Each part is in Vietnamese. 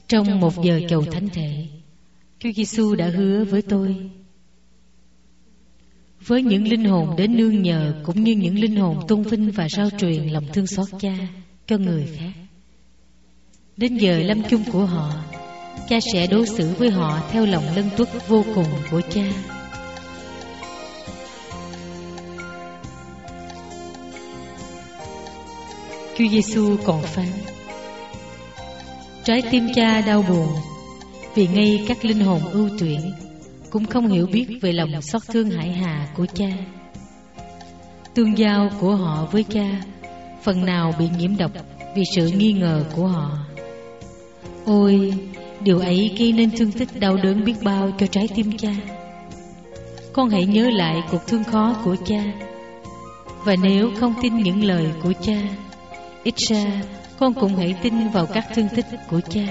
Trong một giờ chầu thánh thể, Chúa Giêsu đã hứa với tôi, với những linh hồn đến nương nhờ cũng như những linh hồn tôn vinh và rao truyền lòng thương xót Cha cho người khác. Đến giờ lâm chung của họ, Cha sẽ đối xử với họ theo lòng lân tuất vô cùng của Cha. Chúa Giêsu còn phán: trái tim Cha đau buồn, vì ngay các linh hồn ưu tuyển cũng không hiểu biết về lòng xót thương hải hà của Cha. Tương giao của họ với Cha phần nào bị nhiễm độc vì sự nghi ngờ của họ. Ôi, điều ấy gây nên thương tích đau đớn biết bao cho trái tim Cha. Con hãy nhớ lại cuộc thương khó của Cha, và nếu không tin những lời của Cha, ít ra con cũng hãy tin vào các thương tích của Cha.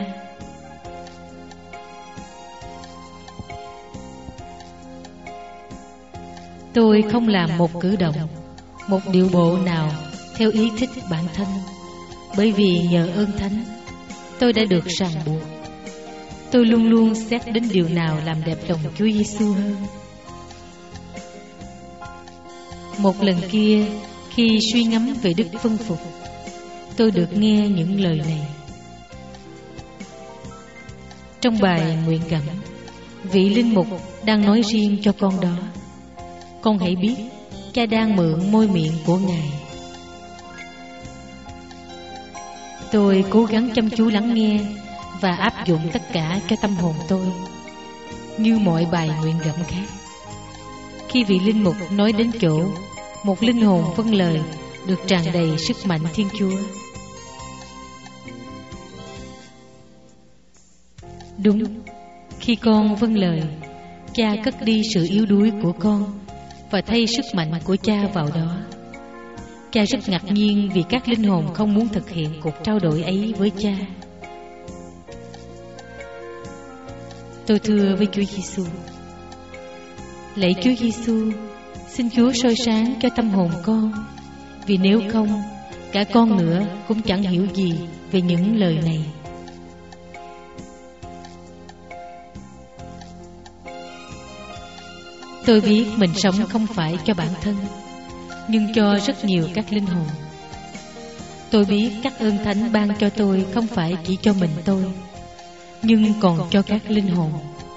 Tôi không làm một cử động, một điệu bộ nào theo ý thích bản thân, bởi vì nhờ ơn Thánh tôi đã được ràng buộc. Tôi luôn luôn xét đến điều nào làm đẹp lòng Chúa Giêsu hơn. Một lần kia, khi suy ngẫm về đức phân phục, tôi được nghe những lời này. Trong bài nguyện cảm, vị linh mục đang nói riêng cho con đó: con hãy biết Cha đang mượn môi miệng của Ngài. Tôi cố gắng chăm chú lắng nghe và áp dụng tất cả cho tâm hồn tôi. Như mọi bài nguyện gẫm khác, khi vị linh mục nói đến chỗ một linh hồn vâng lời được tràn đầy sức mạnh Thiên Chúa, đúng, khi con vâng lời, Cha cất đi sự yếu đuối của con và thay sức mạnh của Cha vào đó. Cha rất ngạc nhiên vì các linh hồn không muốn thực hiện cuộc trao đổi ấy với Cha. Tôi thưa với Chúa Giêsu: lạy Chúa Giêsu, xin Chúa soi sáng cho tâm hồn con, vì nếu không, cả con nữa cũng chẳng hiểu gì về những lời này. Tôi biết mình sống không phải cho bản thân, nhưng cho rất nhiều các linh hồn. Tôi biết các ơn Thánh ban cho tôi không phải chỉ cho mình tôi, nhưng còn cho các linh hồn.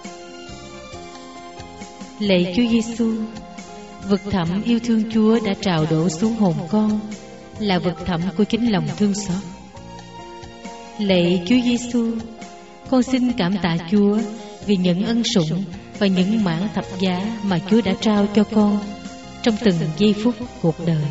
Lạy Chúa Giêsu, vực thẳm yêu thương Chúa đã trào đổ xuống hồn con, là vực thẳm của chính lòng thương xót. Lạy Chúa Giêsu, con xin cảm tạ Chúa vì những ân sủng và những mảng thập giá mà Chúa đã trao cho con trong từng giây phút cuộc đời.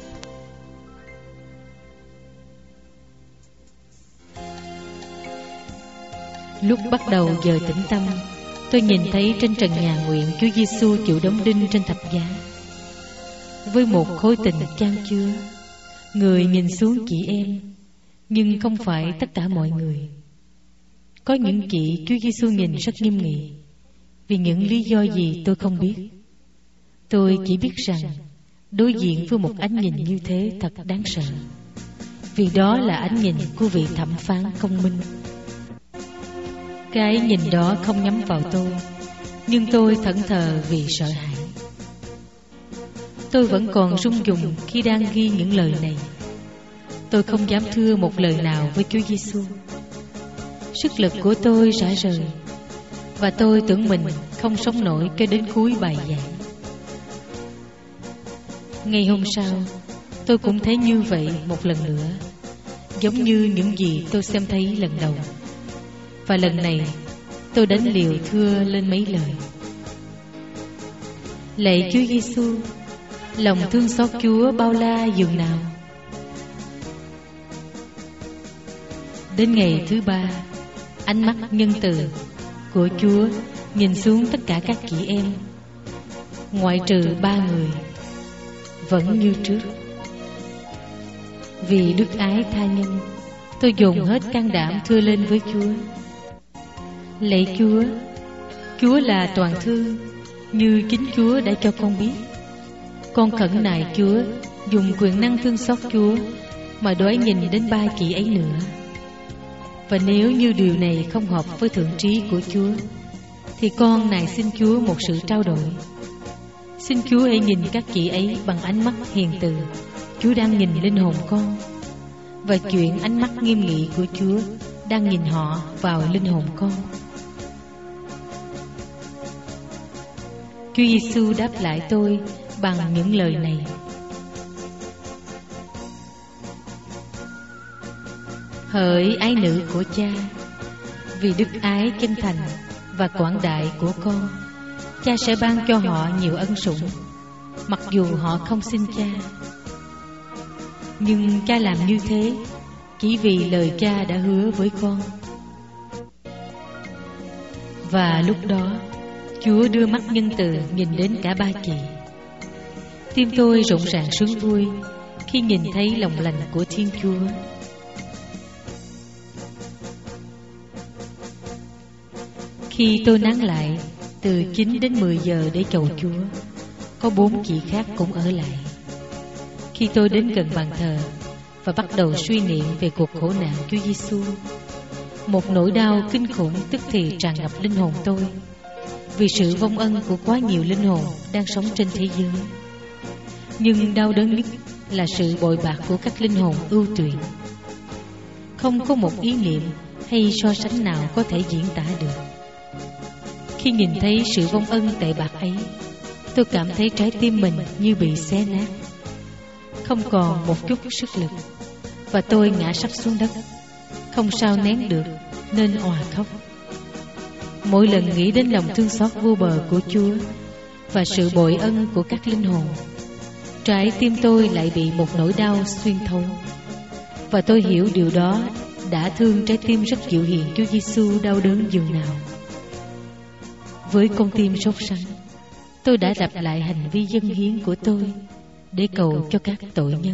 Lúc bắt đầu giờ tĩnh tâm, tôi nhìn thấy trên trần nhà nguyện Chúa Giêsu chịu đóng đinh trên thập giá, với một khối tình chan chứa. Người nhìn xuống chị em, nhưng không phải tất cả mọi người. Có những chị Chúa Giêsu nhìn rất nghiêm nghị, vì những lý do gì tôi không biết. Tôi chỉ biết rằng đối diện với một ánh nhìn như thế thật đáng sợ, vì đó là ánh nhìn của vị thẩm phán công minh. Cái nhìn đó không nhắm vào tôi, nhưng tôi thẫn thờ vì sợ hãi. Tôi vẫn còn run run khi đang ghi những lời này. Tôi không dám thưa một lời nào với Chúa Giêsu. Sức lực của tôi rã rời, và tôi tưởng mình không sống nổi cho đến cuối bài giảng. Ngày hôm sau, tôi cũng thấy như vậy một lần nữa, giống như những gì tôi xem thấy lần đầu. Và lần này, tôi đánh liều thưa lên mấy lời. Lạy Chúa Giêsu, lòng thương xót Chúa bao la dường nào. Đến ngày thứ ba, ánh mắt nhân từ của Chúa nhìn xuống tất cả các chị em, ngoại trừ 3 người, vẫn như trước. Vì đức ái tha nhân, tôi dồn hết can đảm thưa lên với Chúa: lạy Chúa, Chúa là toàn thương, như chính Chúa đã cho con biết. Con khẩn nài Chúa dùng quyền năng thương xót Chúa mà đói nhìn đến 3 chị ấy nữa. Và nếu như điều này không hợp với thượng trí của Chúa, thì con nài xin Chúa một sự trao đổi. Xin Chúa hãy nhìn các chị ấy bằng ánh mắt hiền từ. Chúa đang nhìn linh hồn con, và chuyện ánh mắt nghiêm nghị của Chúa đang nhìn họ vào linh hồn con. Chúa Giêsu đáp lại tôi bằng những lời này: hỡi ái nữ của Cha, vì đức ái chân thành và quảng đại của con, Cha sẽ ban cho họ nhiều ân sủng, mặc dù họ không xin Cha. Nhưng Cha làm như thế chỉ vì lời Cha đã hứa với con. Và lúc đó Chúa đưa mắt nhân từ nhìn đến cả ba chị. Tim tôi rộn ràng sướng vui khi nhìn thấy lòng lành của Thiên Chúa. Khi tôi nán lại từ 9 đến 10 giờ để cầu Chúa, có 4 chị khác cũng ở lại. Khi tôi đến gần bàn thờ và bắt đầu suy niệm về cuộc khổ nạn Chúa Giêsu, một nỗi đau kinh khủng tức thì tràn ngập linh hồn tôi, vì sự vong ân của quá nhiều linh hồn đang sống trên thế giới. Nhưng đau đớn nhất là sự bội bạc của các linh hồn ưu tuyển. Không có một ý niệm hay so sánh nào có thể diễn tả được. Khi nhìn thấy sự vong ân tệ bạc ấy, tôi cảm thấy trái tim mình như bị xé nát, không còn một chút sức lực, và tôi ngã sắp xuống đất, không sao nén được nên òa khóc. Mỗi lần nghĩ đến lòng thương xót vô bờ của Chúa và sự bội ân của các linh hồn, trái tim tôi lại bị một nỗi đau xuyên thấu. Và tôi hiểu điều đó đã thương trái tim rất dịu hiền Chúa Giêsu đau đớn dường nào. Với con tim sốt sắng, tôi đã lặp lại hành vi dâng hiến của tôi để cầu cho các tội nhân.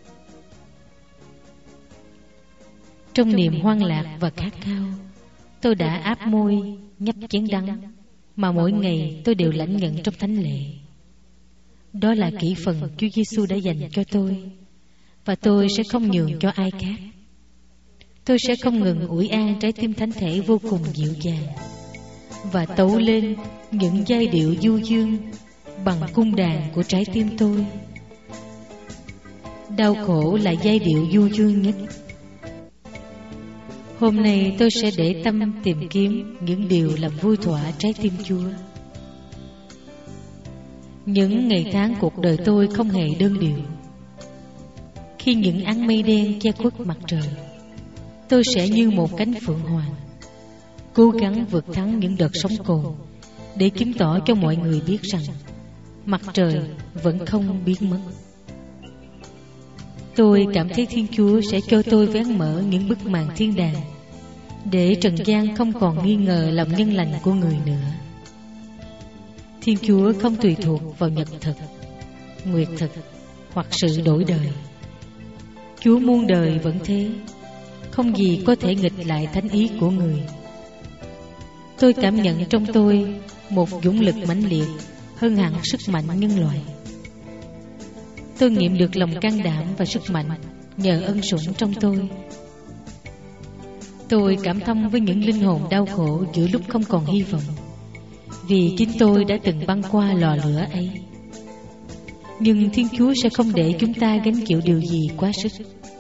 Trong niềm hoang lạc và khát khao, tôi đã áp môi nhấp chén đắng mà mỗi ngày tôi đều lãnh nhận trong thánh lễ. Đó là kỷ phần Chúa Giêsu đã dành cho tôi, và tôi sẽ không nhường cho ai khác. Tôi sẽ không ngừng ủi an trái tim thánh thể vô cùng dịu dàng và tấu lên những giai điệu du dương bằng cung đàn của trái tim tôi. Đau khổ là giai điệu du dương nhất. Hôm nay tôi sẽ để tâm tìm kiếm những điều làm vui thỏa trái tim Chúa. Những ngày tháng cuộc đời tôi không hề đơn điệu. Khi những áng mây đen che khuất mặt trời, tôi sẽ như một cánh phượng hoàng, cố gắng vượt thắng những đợt sóng cồn để chứng tỏ cho mọi người biết rằng mặt trời vẫn không biến mất. Tôi cảm thấy Thiên Chúa sẽ cho tôi vén mở những bức màn thiên đàng, để trần gian không còn nghi ngờ lòng nhân lành của người nữa. Thiên Chúa không tùy thuộc vào nhật thực, nguyệt thực hoặc sự đổi đời. Chúa muôn đời vẫn thế, không gì có thể nghịch lại thánh ý của người. Tôi cảm nhận trong tôi một dũng lực mãnh liệt hơn hẳn sức mạnh nhân loại. Tôi nghiệm được lòng can đảm và sức mạnh nhờ ân sủng trong tôi. Tôi cảm thông với những linh hồn đau khổ giữa lúc không còn hy vọng, vì chính tôi đã từng băng qua lò lửa ấy. Nhưng Thiên Chúa sẽ không để chúng ta gánh chịu điều gì quá sức.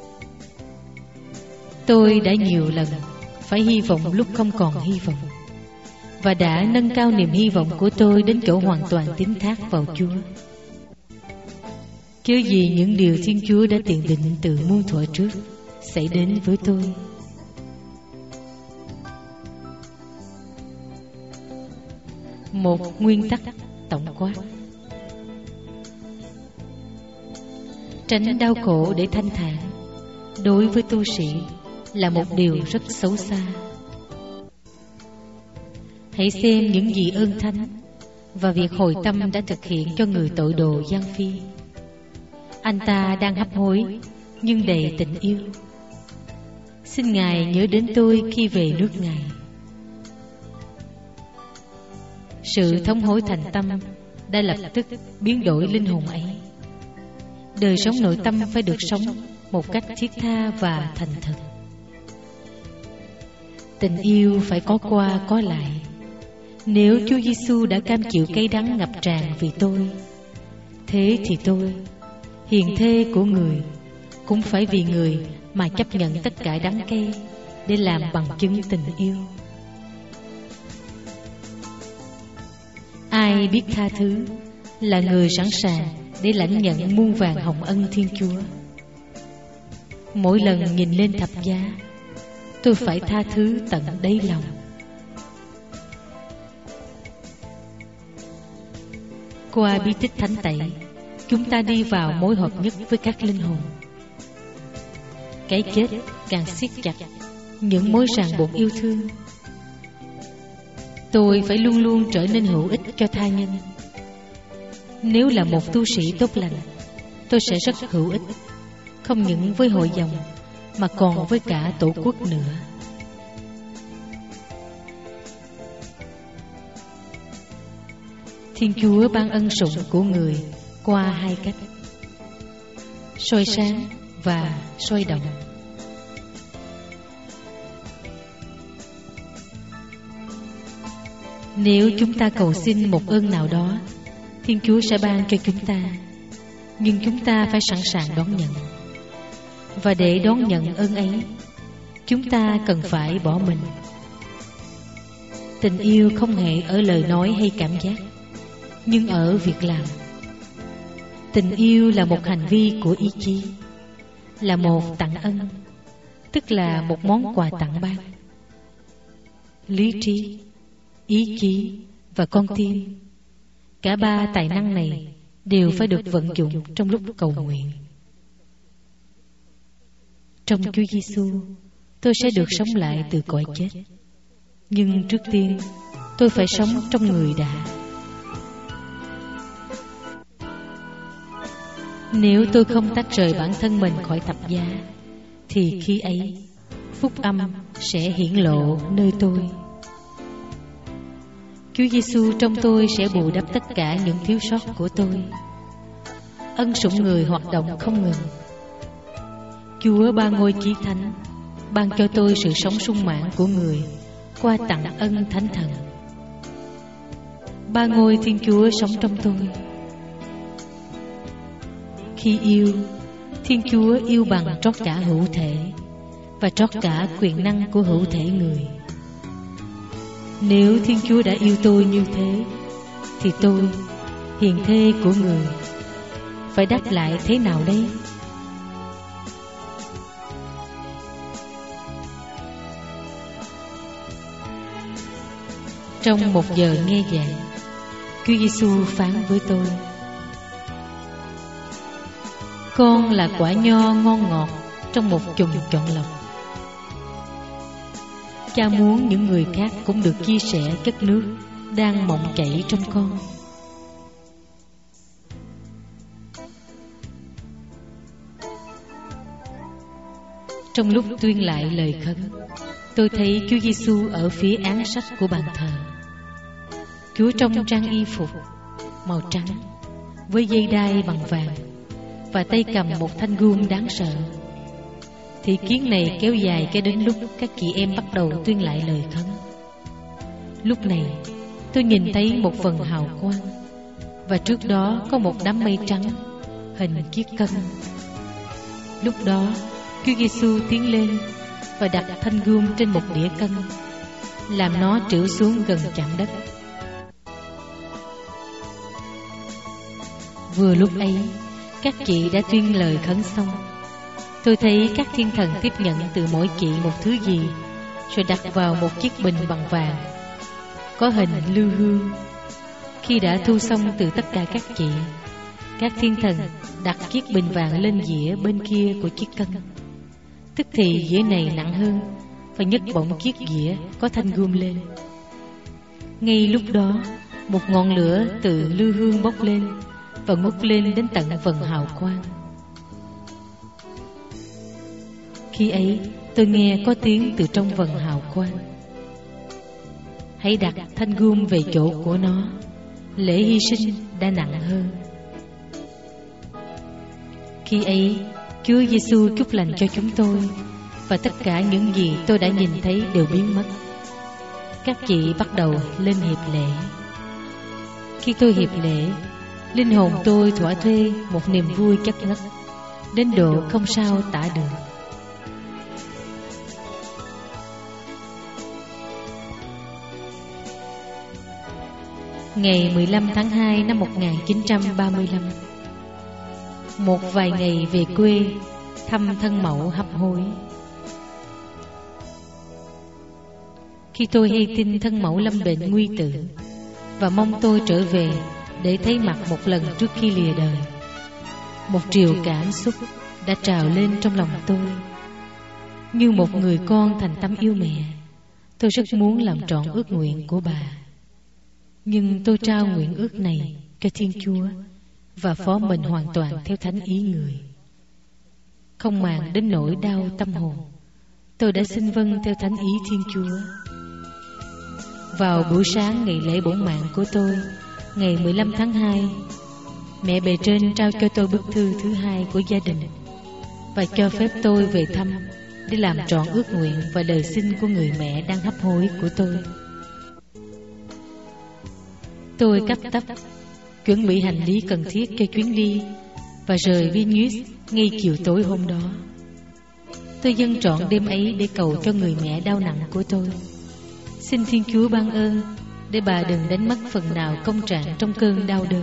Tôi đã nhiều lần phải hy vọng lúc không còn hy vọng, và đã nâng cao niềm hy vọng của tôi đến chỗ hoàn toàn tín thác vào Chúa. Chớ gì những điều Thiên Chúa đã tiền định từ muôn thuở trước xảy đến với tôi. Một nguyên tắc tổng quát: tránh đau khổ để thanh thản đối với tu sĩ là một điều rất xấu xa. Hãy xem những gì ơn thánh và việc hồi tâm đã thực hiện cho người tội đồ Giang Phi. Anh ta đang hấp hối nhưng đầy tình yêu. Xin Ngài nhớ đến tôi khi về nước Ngài. Sự thống hối thành tâm đã lập tức biến đổi linh hồn ấy. Đời sống nội tâm phải được sống một cách thiết tha và thành thật. Tình yêu phải có qua có lại. Nếu Chúa Giêsu đã cam chịu cay đắng ngập tràn vì tôi, thế thì tôi, hiền thê của người, cũng phải vì người mà chấp nhận tất cả đắng cay để làm bằng chứng tình yêu. Ai biết tha thứ là người sẵn sàng để lãnh nhận muôn vàn hồng ân Thiên Chúa. Mỗi lần nhìn lên thập giá, tôi phải tha thứ tận đáy lòng. Qua bí tích thánh tẩy, chúng ta đi vào mối hợp nhất với các linh hồn. Cái chết càng siết chặt những mối ràng buộc yêu thương. Tôi phải luôn luôn trở nên hữu ích cho tha nhân. Nếu là một tu sĩ tốt lành, tôi sẽ rất hữu ích, không những với hội dòng mà còn với cả tổ quốc nữa. Thiên Chúa ban ân sủng của người qua hai cách: soi sáng và soi động. Nếu chúng ta cầu xin một ơn nào đó, Thiên Chúa sẽ ban cho chúng ta, nhưng chúng ta phải sẵn sàng đón nhận. Và để đón nhận ơn ấy, chúng ta cần phải bỏ mình. Tình yêu không hề ở lời nói hay cảm giác, nhưng ở việc làm. Tình yêu là một hành vi của ý chí, là một tặng ân, tức là một món quà tặng ban. Lý trí, ý chí và con tim, cả ba tài năng này đều phải được vận dụng trong lúc cầu nguyện. Trong Chúa Giêsu, tôi sẽ được sống lại từ cõi chết. Nhưng trước tiên, tôi phải sống trong người đã. Nếu tôi không tách rời bản thân mình khỏi thập giá, thì khi ấy, phúc âm sẽ hiển lộ nơi tôi. Chúa Giêsu trong tôi sẽ bù đắp tất cả những thiếu sót của tôi. Ân sủng người hoạt động không ngừng. Chúa Ba Ngôi Chí Thánh ban cho tôi sự sống sung mãn của người qua tặng ân Thánh Thần. Ba Ngôi Thiên Chúa sống trong tôi. Khi yêu, Thiên Chúa yêu bằng trót cả hữu thể và trót cả quyền năng của hữu thể người. Nếu Thiên Chúa đã yêu tôi như thế, thì tôi, hiền thê của người, phải đáp lại thế nào đây? Trong một giờ nghe giảng, Chúa Giêsu phán với tôi: con là quả nho ngon ngọt trong một chùm chọn lọc. Cha muốn những người khác cũng được chia sẻ chất nước đang mọng chảy trong con. Trong lúc tuyên lại lời khấn, tôi thấy Chúa Giêsu ở phía án sách của bàn thờ. Chúa trong trang y phục màu trắng với dây đai bằng vàng và tay cầm một thanh gươm đáng sợ. Thị kiến này kéo dài cho đến lúc các chị em bắt đầu tuyên lại lời khấn. Lúc này tôi nhìn thấy một vầng hào quang, và trước đó có một đám mây trắng hình chiếc cân. Lúc đó Chúa Giêsu tiến lên và đặt thanh gươm trên một đĩa cân, làm nó trĩu xuống gần chạm đất. Vừa lúc ấy, các chị đã tuyên lời khấn xong. Tôi thấy các thiên thần tiếp nhận từ mỗi chị một thứ gì, rồi đặt vào một chiếc bình bằng vàng có hình lưu hương. Khi đã thu xong từ tất cả các chị, các thiên thần đặt chiếc bình vàng lên dĩa bên kia của chiếc cân. Tức thì dĩa này nặng hơn, và nhấc bổng chiếc dĩa có thanh gươm lên. Ngay lúc đó, một ngọn lửa từ lưu hương bốc lên và ngút lên đến tận vầng hào quang. Khi ấy, tôi nghe có tiếng từ trong vầng hào quang: hãy đặt thanh gươm về chỗ của nó, lễ hy sinh đã nặng hơn. Khi ấy, Chúa Giêsu chúc lành cho chúng tôi, và tất cả những gì tôi đã nhìn thấy đều biến mất. Các chị bắt đầu lên hiệp lễ. Khi tôi hiệp lễ, linh hồn tôi thỏa thuê một niềm vui chất ngất, đến độ không sao tả được. Ngày 15 tháng 2 năm 1935, một vài ngày về quê thăm thân mẫu hấp hối. Khi tôi hay tin thân mẫu lâm bệnh nguy tử và mong tôi trở về để thấy mặt một lần trước khi lìa đời, một triều cảm xúc đã trào lên trong lòng tôi. Như một người con thành tâm yêu mẹ, tôi rất muốn làm trọn ước nguyện của bà. Nhưng tôi trao nguyện ước này cho Thiên Chúa và phó mình hoàn toàn theo thánh ý người. Không màng đến nỗi đau tâm hồn, tôi đã xin vâng theo thánh ý Thiên Chúa. Vào buổi sáng ngày lễ bổn mạng của tôi, ngày 15 tháng 2, mẹ bề trên trao cho tôi bức thư thứ hai của gia đình và cho phép tôi về thăm để làm trọn ước nguyện và lời xin của người mẹ đang hấp hối của tôi. Tôi cấp tấp chuẩn bị hành lý cần thiết cho chuyến đi và rời Vilnius ngay chiều tối hôm đó. Tôi dâng trọn đêm ấy để cầu cho người mẹ đau nặng của tôi. Xin Thiên Chúa ban ơn để bà đừng đánh mất phần nào công trạng trong cơn đau đớn.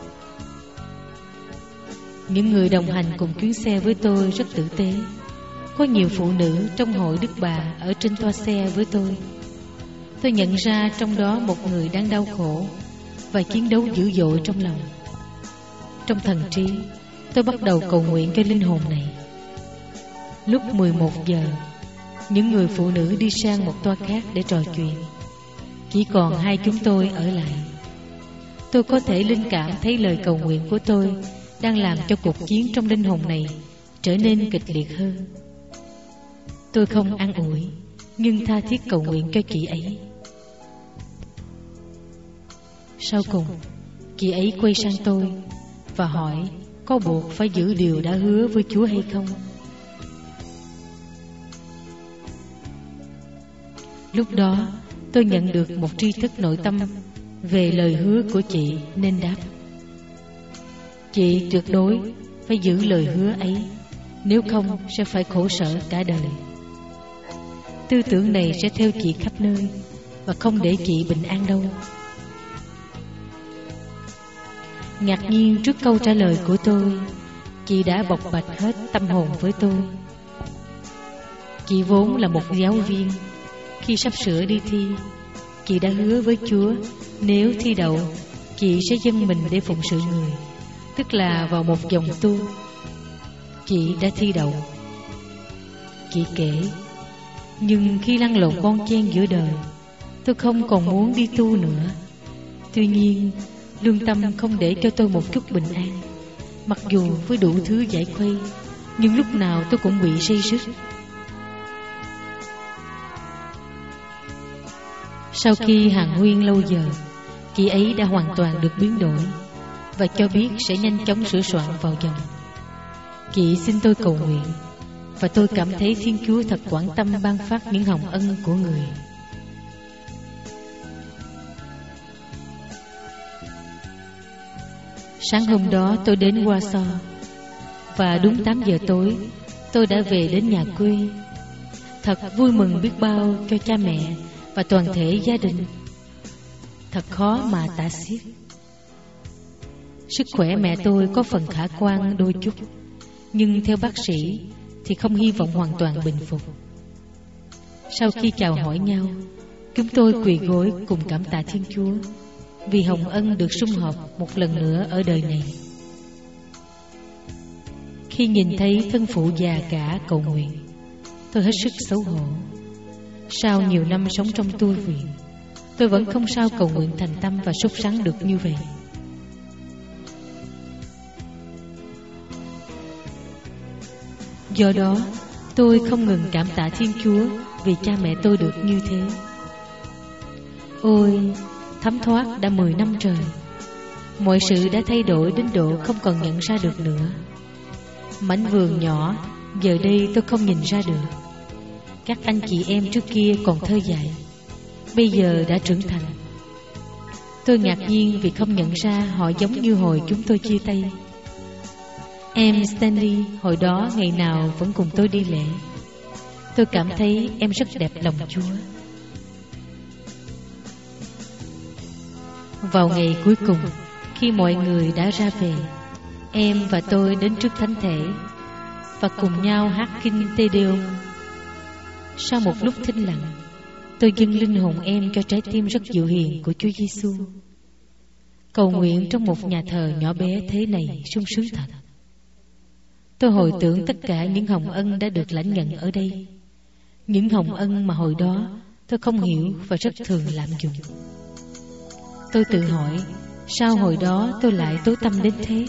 Những người đồng hành cùng chuyến xe với tôi rất tử tế. Có nhiều phụ nữ trong hội Đức Bà ở trên toa xe với tôi. Tôi nhận ra trong đó một người đang đau khổ và chiến đấu dữ dội trong lòng. Trong thần trí, tôi bắt đầu cầu nguyện cho linh hồn này. Lúc 11 giờ, những người phụ nữ đi sang một toa khác để trò chuyện. Chỉ còn hai chúng tôi ở lại. Tôi có thể linh cảm thấy lời cầu nguyện của tôi đang làm cho cuộc chiến trong linh hồn này trở nên kịch liệt hơn. Tôi không an ủi, nhưng tha thiết cầu nguyện cho chị ấy. Sau cùng, chị ấy quay sang tôi và hỏi có buộc phải giữ điều đã hứa với Chúa hay không. Lúc đó, tôi nhận được một tri thức nội tâm về lời hứa của chị nên đáp: chị tuyệt đối phải giữ lời hứa ấy, nếu không sẽ phải khổ sở cả đời. Tư tưởng này sẽ theo chị khắp nơi và không để chị bình an đâu. Ngạc nhiên trước câu trả lời của tôi, chị đã bộc bạch hết tâm hồn với tôi. Chị vốn là một giáo viên. Khi sắp sửa đi thi, chị đã hứa với Chúa nếu thi đậu, chị sẽ dâng mình để phụng sự người, tức là vào một dòng tu. Chị đã thi đậu. Chị kể: nhưng khi lăn lộn bon chen giữa đời, tôi không còn muốn đi tu nữa. Tuy nhiên, lương tâm không để cho tôi một chút bình an. Mặc dù với đủ thứ giải khuây, nhưng lúc nào tôi cũng bị say sứt. Sau khi hàn huyên lâu giờ, chị ấy đã hoàn toàn được biến đổi và cho biết sẽ nhanh chóng sửa soạn vào dòng. Chị xin tôi cầu nguyện, và tôi cảm thấy Thiên Chúa thật quảng tâm ban phát những hồng ân của người. Sáng hôm đó tôi đến Warsaw, và đúng 8 giờ tối tôi đã về đến nhà quê. Thật vui mừng biết bao cho cha mẹ và toàn thể gia đình. Thật khó mà tả xiết. Sức khỏe mẹ tôi có phần khả quan đôi chút, nhưng theo bác sĩ thì không hy vọng hoàn toàn bình phục. Sau khi chào hỏi nhau, chúng tôi quỳ gối cùng cảm tạ Thiên Chúa vì hồng ân được sum họp một lần nữa ở đời này. Khi nhìn thấy thân phụ già cả cầu nguyện, tôi hết sức xấu hổ. Sau nhiều năm sống trong tu viện, tôi vẫn không sao cầu nguyện thành tâm và sốt sắng được như vậy. Do đó, tôi không ngừng cảm tạ Thiên Chúa vì cha mẹ tôi được như thế. Ôi, thấm thoát đã 10 năm trời, mọi sự đã thay đổi đến độ không còn nhận ra được nữa. Mảnh vườn nhỏ giờ đây tôi không nhìn ra được. các anh chị em trước kia còn thơ dại, bây giờ đã trưởng thành. Tôi ngạc nhiên vì không nhận ra họ giống như hồi chúng tôi chia tay. Em Stanley hồi đó ngày nào vẫn cùng tôi đi lễ. Tôi cảm thấy em rất đẹp lòng Chúa. Vào ngày cuối cùng, khi mọi người đã ra về, em và tôi đến trước thánh thể và cùng nhau hát kinh Te Deum. Sau một lúc thinh lặng, tôi dâng linh hồn em cho trái tim rất dịu hiền của Chúa Giêsu. Cầu nguyện trong một nhà thờ nhỏ bé thế này sung sướng thật. Tôi hồi tưởng tất cả những hồng ân đã được lãnh nhận ở đây, những hồng ân mà hồi đó tôi không hiểu và rất thường lạm dụng. Tôi tự hỏi, sao hồi đó tôi lại tối tăm đến thế?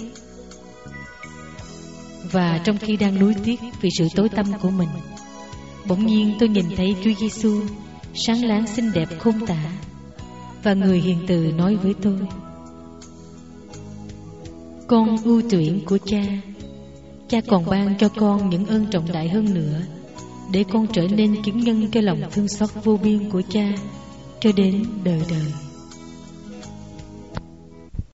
Và trong khi đang nuối tiếc vì sự tối tăm của mình, bỗng nhiên tôi nhìn thấy Chúa Giêsu sáng láng xinh đẹp khôn tả, và người hiền từ nói với tôi: con ưu tuyển của cha, cha còn ban cho con những ơn trọng đại hơn nữa, để con trở nên chứng nhân cho lòng thương xót vô biên của cha cho đến đời đời.